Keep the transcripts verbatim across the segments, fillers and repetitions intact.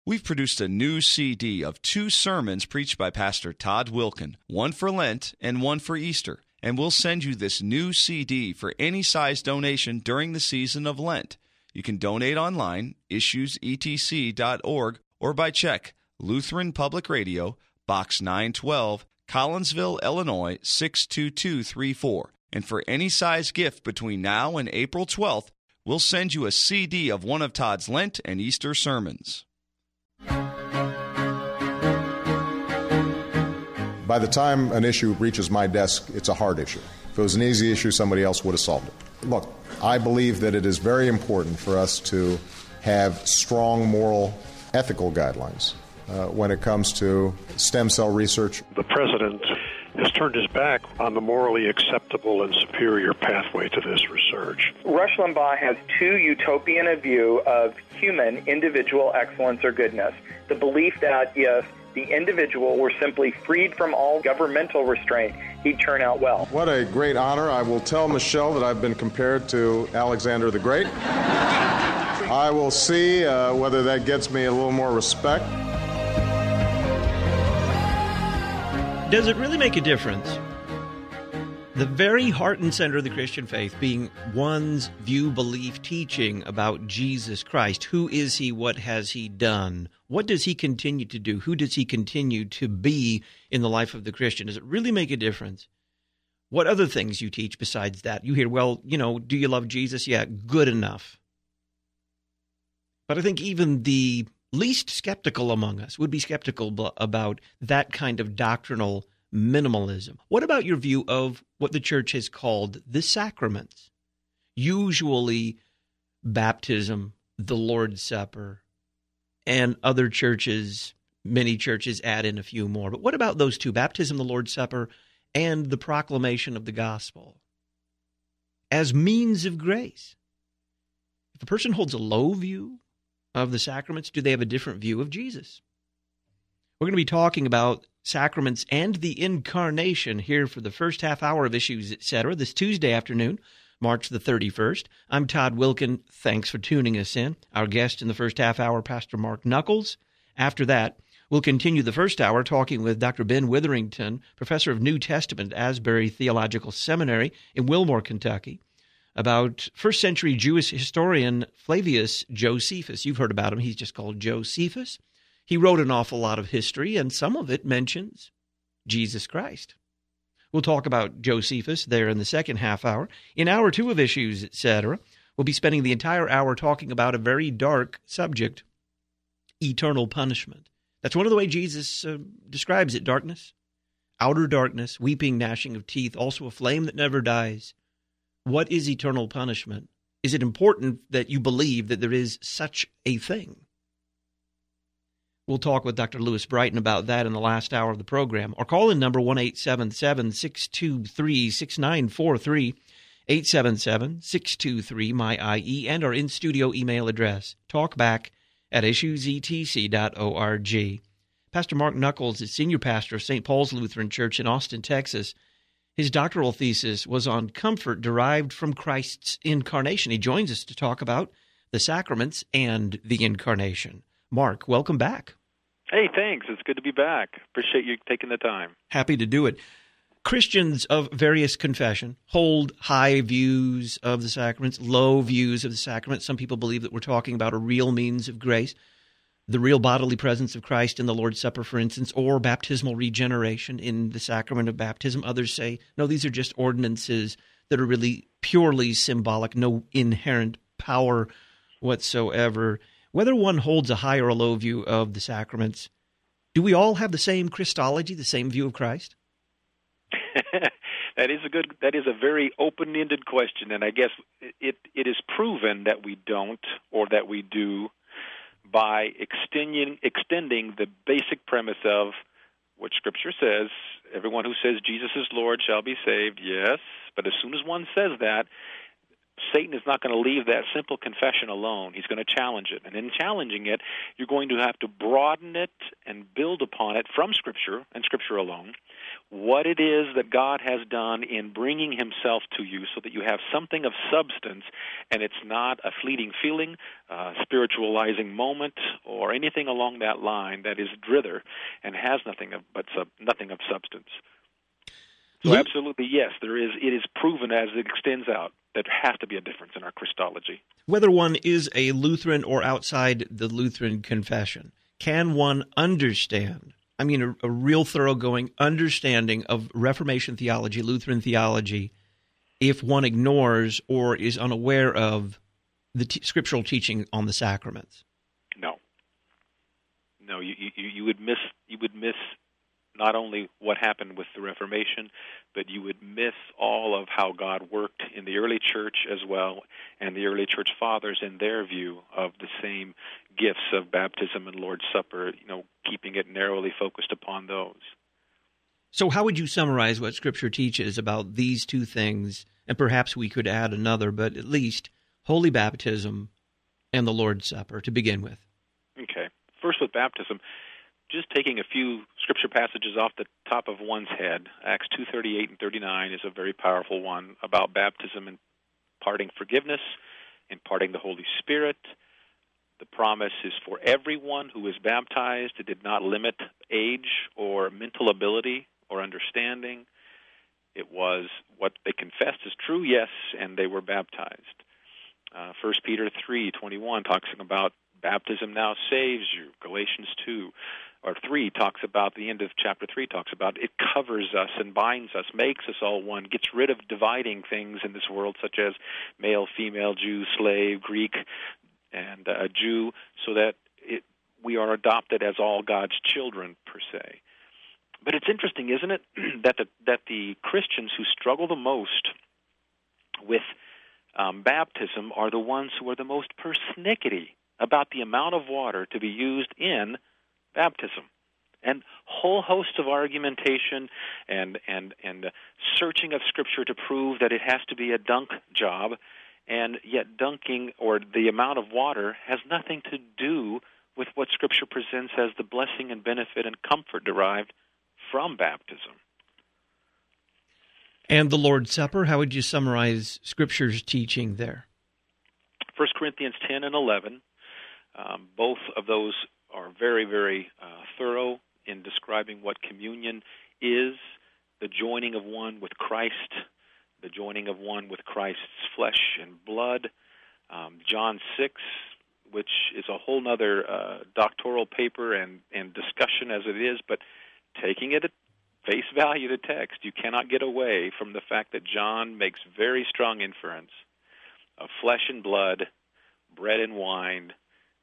We've produced a new C D of two sermons preached by Pastor Todd Wilken, one for Lent and one for Easter. And we'll send you this new C D for any size donation during the season of Lent. You can donate online, issues e t c dot org, or by check, Lutheran Public Radio, Box nine twelve, Collinsville, Illinois, six two two three four. And for any size gift between now and April twelfth, we'll send you a C D of one of Todd's Lent and Easter sermons. By the time an issue reaches my desk, it's a hard issue. If it was an easy issue, somebody else would have solved it. Look, I believe that it is very important for us to have strong moral, ethical guidelines uh, when it comes to stem cell research. The president has turned his back on the morally acceptable and superior pathway to this research. Rush Limbaugh has too utopian a view of human individual excellence or goodness. The belief that if the individual were simply freed from all governmental restraint, he'd turn out well. What a great honor. I will tell Michelle that I've been compared to Alexander the Great. I will see uh, whether that gets me a little more respect. Does it really make a difference? The very heart and center of the Christian faith being one's view, belief, teaching about Jesus Christ. Who is he? What has he done? What does he continue to do? Who does he continue to be in the life of the Christian? Does it really make a difference? What other things you teach besides that? You hear, well, you know, do you love Jesus? Yeah, good enough. But I think even the least skeptical among us would be skeptical about that kind of doctrinal minimalism. What about your view of what the church has called the sacraments? Usually baptism, the Lord's Supper, and other churches, many churches add in a few more. But what about those two, baptism, the Lord's Supper, and the proclamation of the gospel as means of grace? If a person holds a low view of the sacraments, do they have a different view of Jesus? We're going to be talking about sacraments and the incarnation here for the first half hour of Issues, et cetera, this Tuesday afternoon, March the thirty-first. I'm Todd Wilken. Thanks for tuning us in. Our guest in the first half hour, Pastor Mark Nuckols. After that, we'll continue the first hour talking with Doctor Ben Witherington, professor of New Testament at Asbury Theological Seminary in Wilmore, Kentucky, about first century Jewish historian Flavius Josephus. You've heard about him. He's just called Josephus. He wrote an awful lot of history, and some of it mentions Jesus Christ. We'll talk about Josephus there in the second half hour. In hour two of Issues, et cetera, we'll be spending the entire hour talking about a very dark subject, eternal punishment. That's one of the ways Jesus uh, describes it, darkness, outer darkness, weeping, gnashing of teeth, also a flame that never dies. What is eternal punishment? Is it important that you believe that there is such a thing? We'll talk with Doctor Lewis Brighton about that in the last hour of the program. Or call in number one eight seven seven, six two three, six nine four three, eight seven seven, six two three, M Y I E, and our in-studio email address, talkback at issues e t c dot org. Pastor Mark Nuckols is senior pastor of Saint Paul's Lutheran Church in Austin, Texas. His doctoral thesis was on comfort derived from Christ's incarnation. He joins us to talk about the sacraments and the incarnation. Mark, welcome back. Hey, thanks. It's good to be back. Appreciate you taking the time. Happy to do it. Christians of various confession hold high views of the sacraments, low views of the sacraments. Some people believe that we're talking about a real means of grace, the real bodily presence of Christ in the Lord's Supper, for instance, or baptismal regeneration in the sacrament of baptism. Others say, no, these are just ordinances that are really purely symbolic, no inherent power whatsoever. Whether one holds a high or a low view of the sacraments, do we all have the same Christology, the same view of Christ? That is a good. That is a very open-ended question, and I guess it it is proven that we don't, or that we do, by extending extending the basic premise of what Scripture says: everyone who says Jesus is Lord shall be saved. Yes, but as soon as one says that, Satan is not going to leave that simple confession alone. He's going to challenge it. And in challenging it, you're going to have to broaden it and build upon it from Scripture and Scripture alone, what it is that God has done in bringing himself to you so that you have something of substance and it's not a fleeting feeling, uh, spiritualizing moment, or anything along that line that is drither and has nothing of, but sub, nothing of substance. So absolutely, yes, there is. It is proven as it extends out that there has to be a difference in our Christology. Whether one is a Lutheran or outside the Lutheran confession, can one understand, I mean, a, a real thoroughgoing understanding of Reformation theology, Lutheran theology, if one ignores or is unaware of the t- scriptural teaching on the sacraments? No. No, you, you, you would miss. You would miss. Not only what happened with the Reformation, but you would miss all of how God worked in the early church as well, and the early church fathers in their view of the same gifts of baptism and Lord's Supper, you know, keeping it narrowly focused upon those. So how would you summarize what Scripture teaches about these two things, and perhaps we could add another, but at least holy baptism and the Lord's Supper to begin with? Okay. First with baptism, just taking a few scripture passages off the top of one's head, Acts two thirty-eight and thirty-nine is a very powerful one about baptism and imparting forgiveness, imparting the Holy Spirit. The promise is for everyone who is baptized. It did not limit age or mental ability or understanding. It was what they confessed is true, yes, and they were baptized. Uh, First Peter three twenty-one talks about baptism now saves you. Galatians two or three talks about, the end of chapter three talks about it covers us and binds us, makes us all one, gets rid of dividing things in this world such as male, female, Jew, slave, Greek, and uh, Jew, so that it, we are adopted as all God's children per se. But it's interesting, isn't it, that the, that the Christians who struggle the most with um, baptism are the ones who are the most persnickety about the amount of water to be used in baptism. And whole host of argumentation and and and searching of Scripture to prove that it has to be a dunk job, and yet dunking or the amount of water has nothing to do with what Scripture presents as the blessing and benefit and comfort derived from baptism. And the Lord's Supper, how would you summarize Scripture's teaching there? First Corinthians ten and eleven, um, both of those are very, very uh, thorough in describing what communion is, the joining of one with Christ, the joining of one with Christ's flesh and blood. Um, John six, which is a whole other uh, doctoral paper and, and discussion as it is, but taking it at face value to text, you cannot get away from the fact that John makes very strong inference of flesh and blood, bread and wine,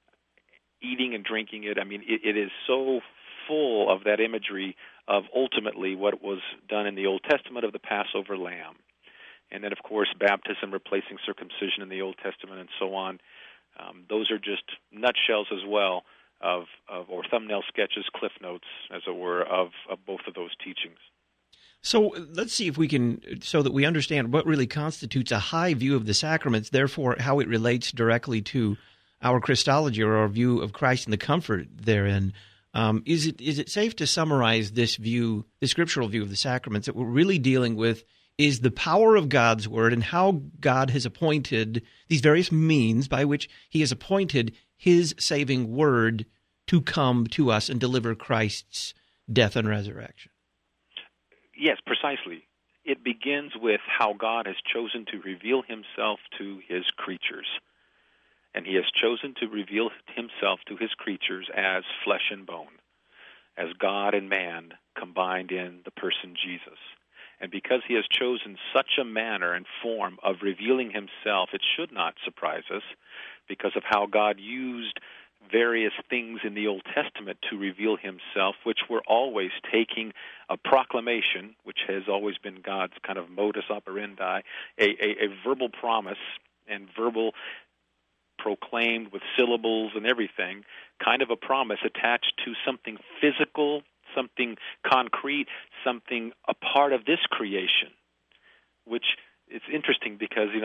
eating and drinking it. I mean, it, it is so full of that imagery of ultimately what was done in the Old Testament of the Passover lamb. And then, of course, baptism replacing circumcision in the Old Testament and so on. Um, those are just nutshells as well of, of, or thumbnail sketches, cliff notes, as it were, of, of both of those teachings. So let's see if we can, so that we understand what really constitutes a high view of the sacraments, therefore how it relates directly to our Christology or our view of Christ and the comfort therein. Um, is it is it safe to summarize this view, the scriptural view of the sacraments, that we're really dealing with is the power of God's Word and how God has appointed these various means by which He has appointed His saving Word to come to us and deliver Christ's death and resurrection? Yes, precisely. It begins with how God has chosen to reveal Himself to His creatures. And He has chosen to reveal Himself to His creatures as flesh and bone, as God and man combined in the person Jesus. And because He has chosen such a manner and form of revealing Himself, it should not surprise us because of how God used various things in the Old Testament to reveal Himself, which were always taking a proclamation, which has always been God's kind of modus operandi, a, a, a verbal promise and verbal proclaimed with syllables and everything, kind of a promise attached to something physical, something concrete, something a part of this creation, which it's interesting because, you know, that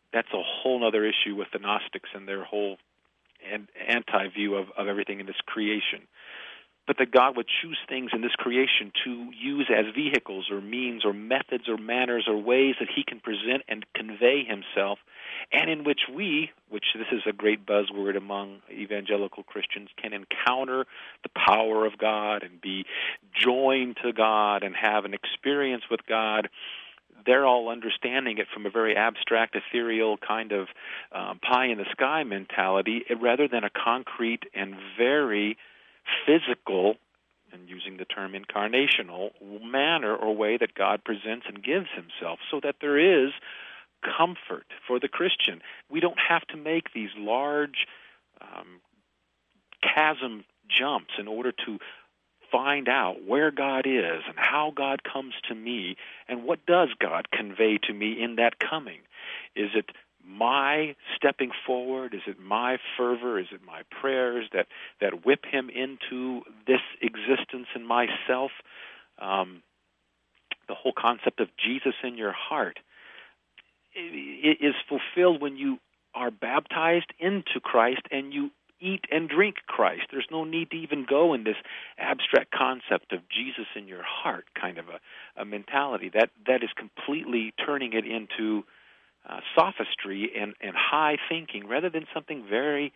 that's a whole other issue with the Gnostics and their whole and anti-view of, of everything in this creation. But that God would choose things in this creation to use as vehicles or means or methods or manners or ways that he can present and convey himself, and in which we, which this is a great buzzword among evangelical Christians, can encounter the power of God and be joined to God and have an experience with God. They're all understanding it from a very abstract, ethereal kind of um, pie-in-the-sky mentality rather than a concrete and very physical, and using the term incarnational, manner or way that God presents and gives himself, so that there is comfort for the Christian. We don't have to make these large um, chasm jumps in order to find out where God is and how God comes to me and what does God convey to me in that coming. Is it my stepping forward? Is it my fervor? Is it my prayers that, that whip him into this existence in myself? Um, the whole concept of Jesus in your heart is fulfilled when you are baptized into Christ and you eat and drink Christ. There's no need to even go in this abstract concept of Jesus in your heart kind of a, a mentality. That that is completely turning it into uh, sophistry and, and high thinking rather than something very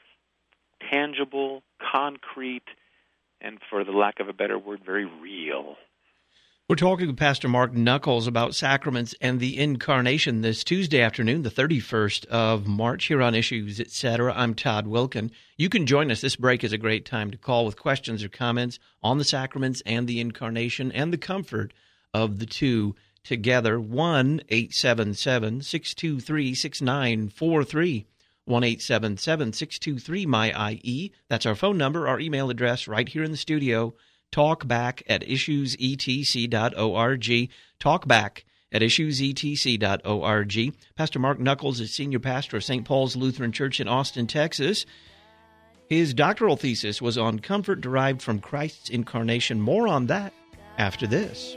tangible, concrete, and for the lack of a better word, very real. We're talking with Pastor Mark Nuckols about sacraments and the incarnation this Tuesday afternoon, the thirty-first of March, here on Issues, et cetera. I'm Todd Wilkin. You can join us. This break is a great time to call with questions or comments on the sacraments and the incarnation and the comfort of the two together. one eight seven seven, six two three, six nine four three. one eight seven seven, six two three, M Y I E. That's our phone number, our email address right here in the studio. Talkback at issues e t c dot org. Talkback at issues e t c dot org. Pastor Mark Nuckols is senior pastor of Saint Paul's Lutheran Church in Austin, Texas. His doctoral thesis was on comfort derived from Christ's incarnation. More on that after this.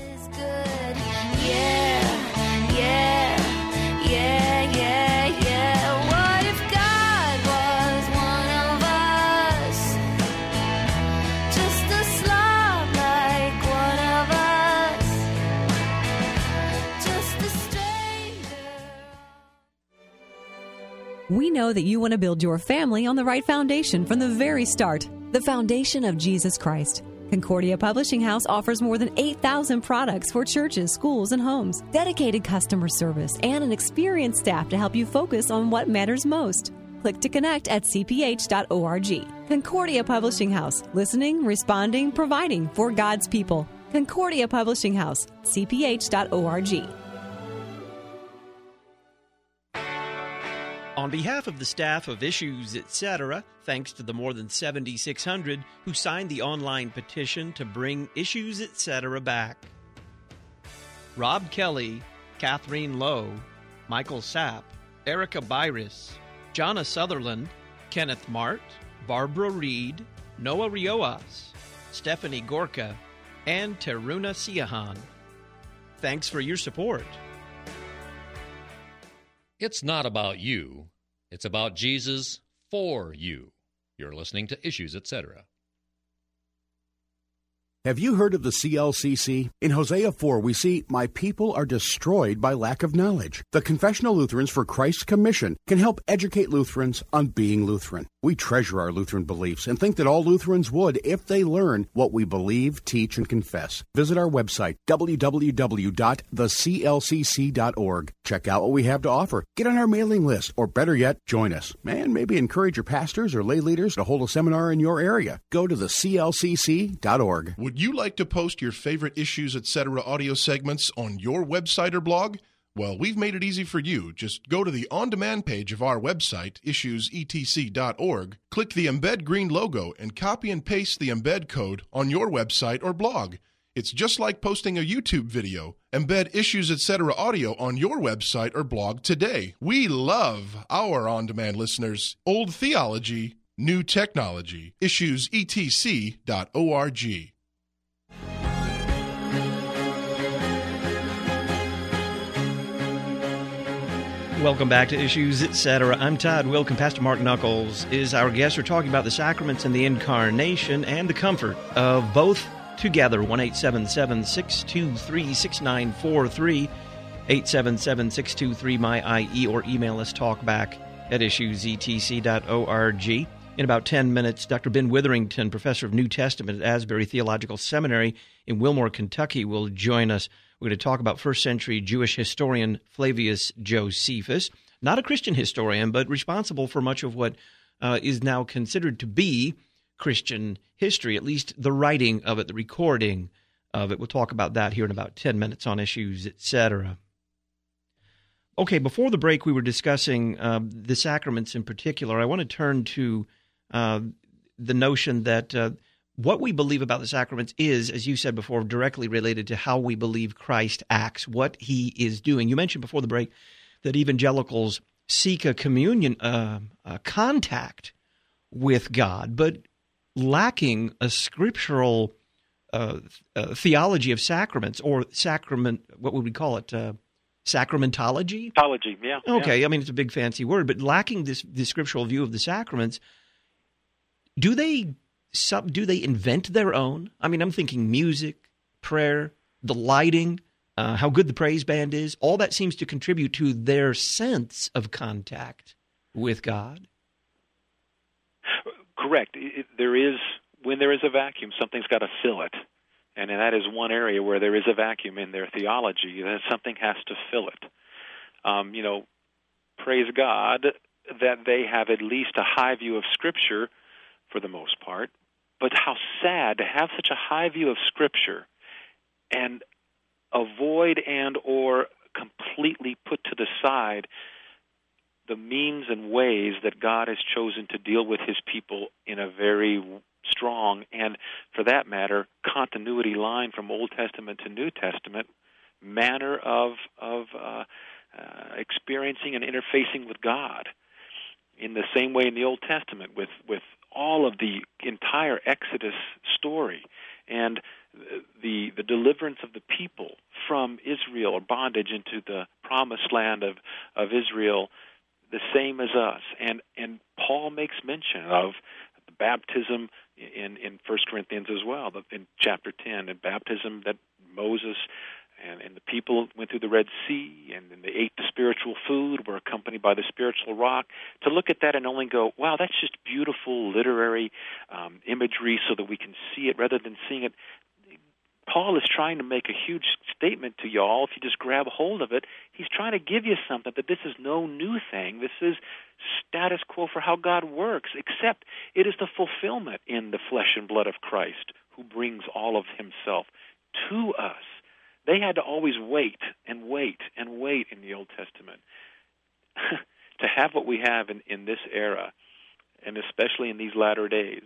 We know that you want to build your family on the right foundation from the very start, the foundation of Jesus Christ. Concordia Publishing House offers more than eight thousand products for churches, schools, and homes, dedicated customer service, and an experienced staff to help you focus on what matters most. Click to connect at c p h dot org. Concordia Publishing House, listening, responding, providing for God's people. Concordia Publishing House, c p h dot org. On behalf of the staff of Issues, et cetera, thanks to the more than seventy-six hundred who signed the online petition to bring Issues, et cetera back. Rob Kelly, Catherine Lowe, Michael Sapp, Erica Byris, Jonna Sutherland, Kenneth Mart, Barbara Reed, Noah Rioas, Stephanie Gorka, and Teruna Siahan. Thanks for your support. It's not about you. It's about Jesus for you. You're listening to Issues, et cetera. Have you heard of the C L C C? In Hosea four, we see, "My people are destroyed by lack of knowledge." The Confessional Lutherans for Christ's Commission can help educate Lutherans on being Lutheran. We treasure our Lutheran beliefs and think that all Lutherans would if they learn what we believe, teach, and confess. Visit our website, w w w dot the c l c c dot org. Check out what we have to offer. Get on our mailing list, or better yet, join us. And maybe encourage your pastors or lay leaders to hold a seminar in your area. Go to the c l c c dot org. Would you like to post your favorite Issues, et cetera audio segments on your website or blog? Well, we've made it easy for you. Just go to the on-demand page of our website, issues e t c dot org, click the Embed Green logo, and copy and paste the embed code on your website or blog. It's just like posting a YouTube video. Embed Issues, et cetera audio on your website or blog today. We love our on-demand listeners. Old theology, new technology. issues e t c dot org. Welcome back to Issues, et cetera. I'm Todd Wilken. Pastor Mark Knuckles is our guest. We're talking about the sacraments and the incarnation and the comfort of both together. one eight seven seven, six two three, six nine four three, eight seven seven, six two three, M Y I E, or email us talkback at issues e t c dot org. In about ten minutes, Doctor Ben Witherington, professor of New Testament at Asbury Theological Seminary in Wilmore, Kentucky, will join us. We're going to talk about first-century Jewish historian Flavius Josephus, not a Christian historian, but responsible for much of what uh, is now considered to be Christian history, at least the writing of it, the recording of it. We'll talk about that here in about ten minutes on Issues, et cetera. Okay, before the break, we were discussing uh, the sacraments in particular. I want to turn to uh, the notion that uh, what we believe about the sacraments is, as you said before, directly related to how we believe Christ acts, what he is doing. You mentioned before the break that evangelicals seek a communion, uh, a contact with God, but lacking a scriptural uh, uh, theology of sacraments, or sacrament, what would we call it, uh, sacramentology? Theology, yeah. Okay, yeah. I mean, it's a big fancy word, but lacking this, this scriptural view of the sacraments, do they... Some, do they invent their own? I mean, I'm thinking music, prayer, the lighting, uh, how good the praise band is. All that seems to contribute to their sense of contact with God. Correct. It, there is, when there is a vacuum, something's got to fill it. And that is one area where there is a vacuum in their theology, that something has to fill it. Um, you know, praise God that they have at least a high view of Scripture for the most part. But how sad to have such a high view of Scripture and avoid and or completely put to the side the means and ways that God has chosen to deal with his people in a very strong and, for that matter, continuity line from Old Testament to New Testament manner of, of uh, uh, experiencing and interfacing with God. In the same way in the Old Testament with, with all of the entire Exodus story and the the deliverance of the people from Israel or bondage into the promised land of, of Israel, the same as us. And and Paul makes mention of the baptism in, in First Corinthians as well, in chapter ten, and baptism that Moses and, and the people went through the Red Sea, and, and they ate the spiritual food, were accompanied by the spiritual rock. To look at that and only go, wow, that's just beautiful literary um, imagery so that we can see it rather than seeing it. Paul is trying to make a huge statement to y'all. If you just grab hold of it, he's trying to give you something, that this is no new thing. This is status quo for how God works, except it is the fulfillment in the flesh and blood of Christ who brings all of himself to us. They had to always wait and wait and wait in the Old Testament. To have what we have in, in this era, and especially in these latter days,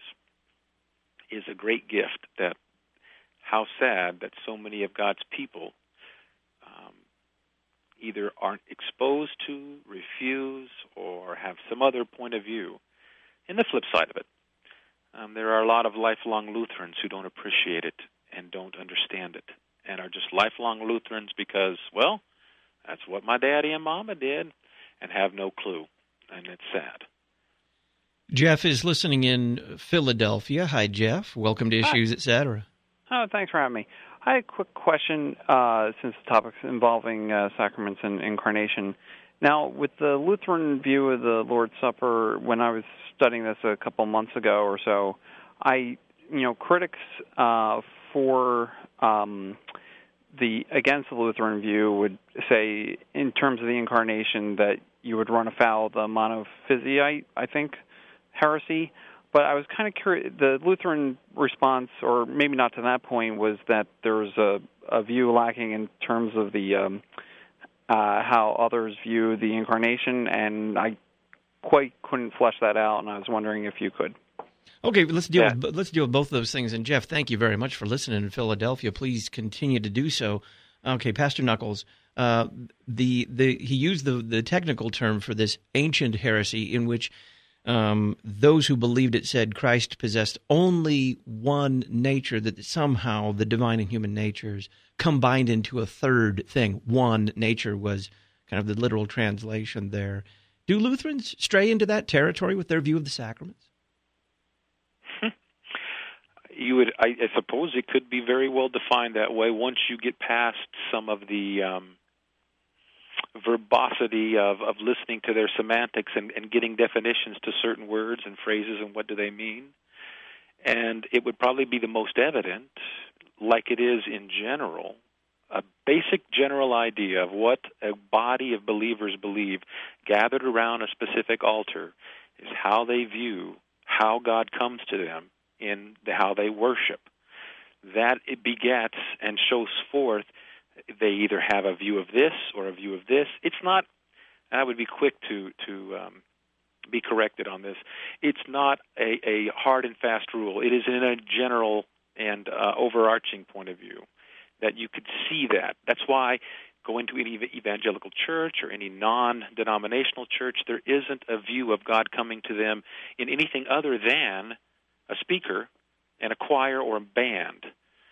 is a great gift. That how sad that so many of God's people um, either aren't exposed to, refuse, or have some other point of view. And the flip side of it, um, there are a lot of lifelong Lutherans who don't appreciate it and don't understand it, and are just lifelong Lutherans because, well, that's what my daddy and mama did, and have no clue, and it's sad. Jeff is listening in Philadelphia. Hi, Jeff. Welcome to Issues, Hi. et cetera. Oh, thanks for having me. I had a quick question, uh, since the topic's involving uh, sacraments and incarnation. Now, with the Lutheran view of the Lord's Supper, when I was studying this a couple months ago or so, I, you know, critics uh, for um, the against the Lutheran view would say, in terms of the incarnation, that you would run afoul of the Monophysite, I think, heresy. But I was kind of curious, the Lutheran response, or maybe not to that point, was that there was a, a view lacking in terms of the um, uh, how others view the incarnation, and I quite couldn't flesh that out, and I was wondering if you could. Okay, let's deal Yeah. with, let's deal with both of those things. And Jeff, thank you very much for listening in Philadelphia. Please continue to do so. Okay, Pastor Knuckles, uh, the the he used the the technical term for this ancient heresy in which Um, those who believed it said Christ possessed only one nature, that somehow the divine and human natures combined into a third thing. One nature was kind of the literal translation there. Do Lutherans stray into that territory with their view of the sacraments? You would, I, I suppose, it could be very well defined that way once you get past some of the um, verbosity of, of listening to their semantics and, and getting definitions to certain words and phrases and what do they mean. And it would probably be the most evident, like it is in general, a basic general idea of what a body of believers believe gathered around a specific altar is how they view how God comes to them in the, how they worship. That it begets and shows forth they either have a view of this or a view of this. It's not, I would be quick to, to um, be corrected on this, it's not a, a hard and fast rule. It is in a general and uh, overarching point of view that you could see that. That's why going to any evangelical church or any non-denominational church, there isn't a view of God coming to them in anything other than a speaker and a choir or a band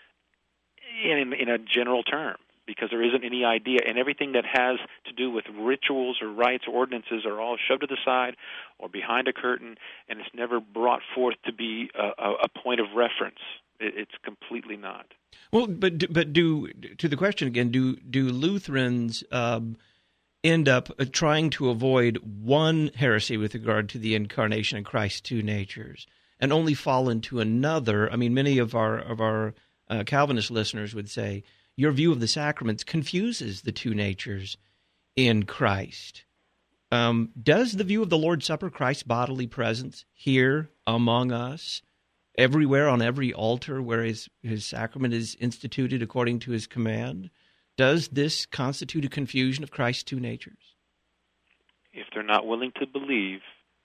in, in a general term, because there isn't any idea, and everything that has to do with rituals or rites or ordinances are all shoved to the side or behind a curtain, and it's never brought forth to be a, a, a point of reference. It, it's completely not. Well, but but do to the question again, do do Lutherans um, end up trying to avoid one heresy with regard to the incarnation of Christ's two natures and only fall into another? I mean, many of our of our uh, Calvinist listeners would say your view of the sacraments confuses the two natures in Christ. Um, does the view of the Lord's Supper, Christ's bodily presence here among us, everywhere on every altar where his, his sacrament is instituted according to his command, does this constitute a confusion of Christ's two natures? If they're not willing to believe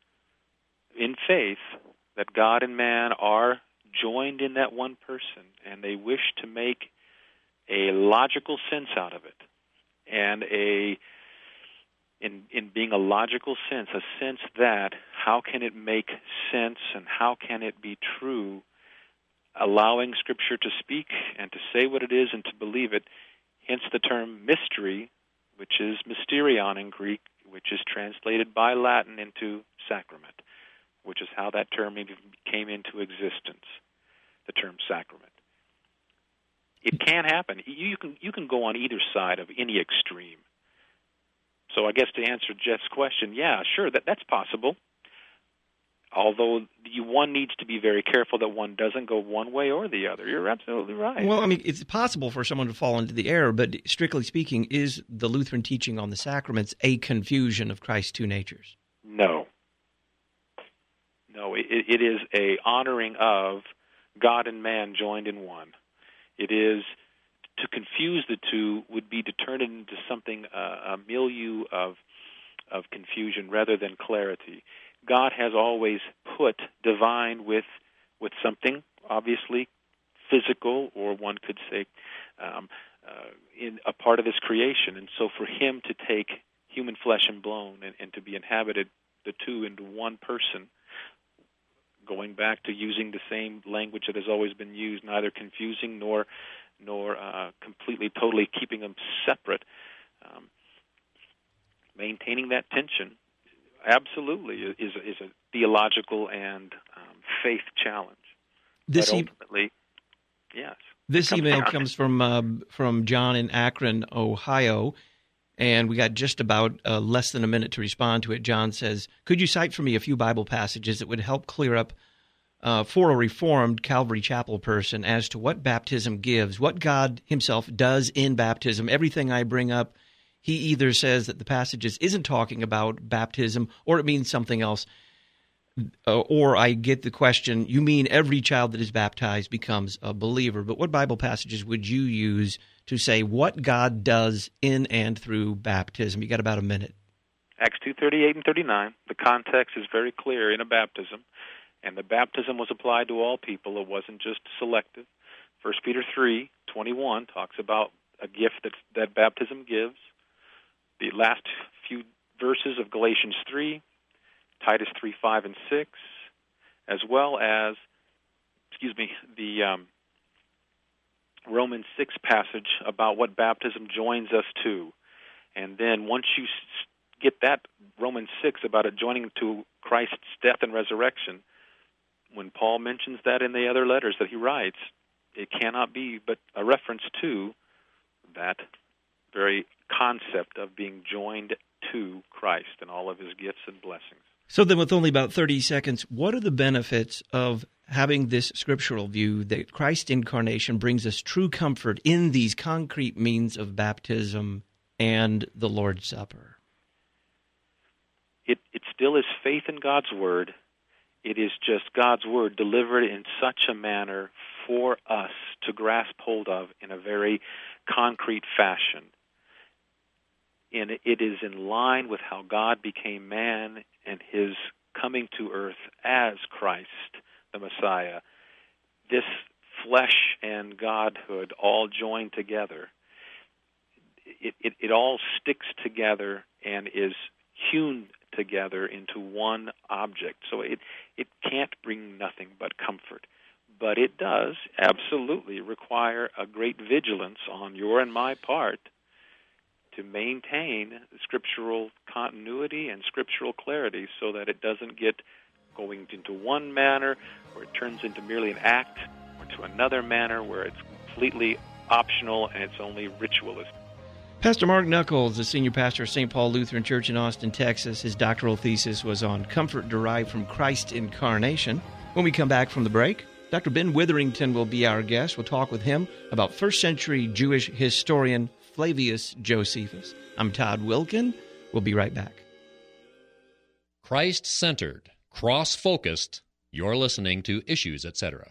in faith that God and man are joined in that one person, and they wish to make a logical sense out of it, and a in in being a logical sense, a sense that how can it make sense and how can it be true, allowing Scripture to speak and to say what it is and to believe it, hence the term mystery, which is mysterion in Greek, which is translated by Latin into sacrament, which is how that term even came into existence, the term sacrament. It can happen. You can you can go on either side of any extreme. So I guess to answer Jeff's question, yeah, sure, that that's possible. Although you, one needs to be very careful that one doesn't go one way or the other. You're absolutely right. Well, I mean, it's possible for someone to fall into the error, but strictly speaking, is the Lutheran teaching on the sacraments a confusion of Christ's two natures? No. No, it, it is a honoring of God and man joined in one. It is, to confuse the two would be to turn it into something, uh, a milieu of of confusion rather than clarity. God has always put divine with with something, obviously physical, or one could say um, uh, in a part of His creation. And so for Him to take human flesh and bone and, and to be inhabited, the two into one person, going back to using the same language that has always been used, neither confusing nor nor uh, completely, totally keeping them separate, um, maintaining that tension, absolutely is is a theological and um, faith challenge. This but e- ultimately, yes. This comes email down. comes from uh, from John in Akron, Ohio, and we got just about uh, less than a minute to respond to it. John says, could you cite for me a few Bible passages that would help clear up uh, for a Reformed Calvary Chapel person as to what baptism gives, what God himself does in baptism? Everything I bring up, he either says that the passages isn't talking about baptism or it means something else. Uh, or I get the question, you mean every child that is baptized becomes a believer. But what Bible passages would you use to say what God does in and through baptism? You got about a minute. Acts two thirty-eight and thirty-nine. The context is very clear in a baptism, and the baptism was applied to all people. It wasn't just selective. First Peter three twenty-one talks about a gift that that baptism gives. The last few verses of Galatians three, Titus three five and six, as well as, excuse me, the um, Romans six passage about what baptism joins us to. And then once you get that Romans six about it joining to Christ's death and resurrection, when Paul mentions that in the other letters that he writes, it cannot be but a reference to that very concept of being joined to Christ and all of his gifts and blessings. So then, with only about thirty seconds, what are the benefits of having this scriptural view that Christ's incarnation brings us true comfort in these concrete means of baptism and the Lord's Supper? It, it still is faith in God's Word. It is just God's Word delivered in such a manner for us to grasp hold of in a very concrete fashion. And it is in line with how God became man and his coming to earth as Christ, the Messiah. This flesh and godhood all joined together. It, it, it all sticks together and is hewn together into one object. So it, it can't bring nothing but comfort. But it does absolutely require a great vigilance on your and my part to maintain scriptural continuity and scriptural clarity so that it doesn't get going into one manner or it turns into merely an act or to another manner where it's completely optional and it's only ritualistic. Pastor Mark Nuckols, the senior pastor of Saint Paul Lutheran Church in Austin, Texas. His doctoral thesis was on comfort derived from Christ's incarnation. When we come back from the break, Doctor Ben Witherington will be our guest. We'll talk with him about first century Jewish historian Flavius Josephus. I'm Todd Wilkin. We'll be right back. Christ-centered, cross-focused. You're listening to Issues, et cetera.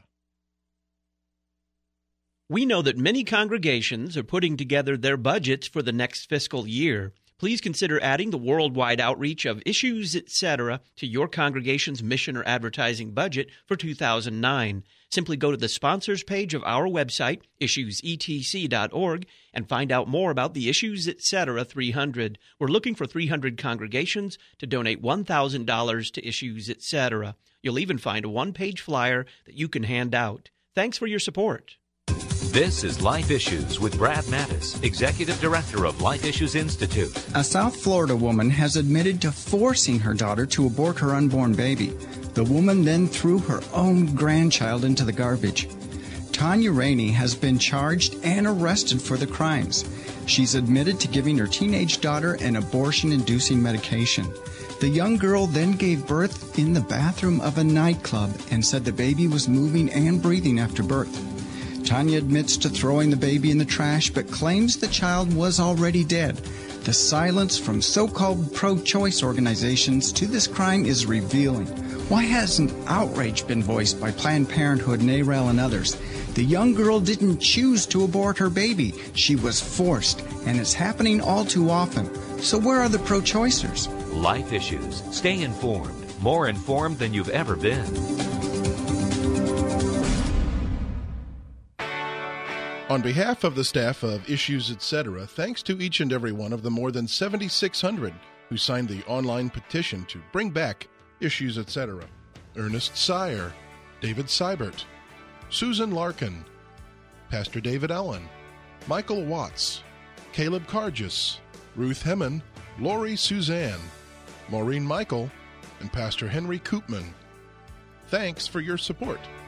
We know that many congregations are putting together their budgets for the next fiscal year. Please consider adding the worldwide outreach of Issues, et cetera to your congregation's mission or advertising budget for two thousand nine. Simply go to the sponsors page of our website, issues e t c dot org, and find out more about the Issues, et cetera three hundred. We're looking for three hundred congregations to donate one thousand dollars to Issues, et cetera. You'll even find a one-page flyer that you can hand out. Thanks for your support. This is Life Issues with Brad Mattis, Executive Director of Life Issues Institute. A South Florida woman has admitted to forcing her daughter to abort her unborn baby. The woman then threw her own grandchild into the garbage. Tanya Rainey has been charged and arrested for the crimes. She's admitted to giving her teenage daughter an abortion-inducing medication. The young girl then gave birth in the bathroom of a nightclub and said the baby was moving and breathing after birth. Tanya admits to throwing the baby in the trash, but claims the child was already dead. The silence from so-called pro-choice organizations to this crime is revealing. Why hasn't outrage been voiced by Planned Parenthood, NARAL, and others? The young girl didn't choose to abort her baby. She was forced, and it's happening all too often. So where are the pro-choicers? Life Issues. Stay informed. More informed than you've ever been. On behalf of the staff of Issues, et cetera, thanks to each and every one of the more than seventy-six hundred who signed the online petition to bring back Issues, et cetera. Ernest Sire, David Seibert, Susan Larkin, Pastor David Allen, Michael Watts, Caleb Cargis, Ruth Hemman, Lori Suzanne, Maureen Michael, and Pastor Henry Koopman. Thanks for your support.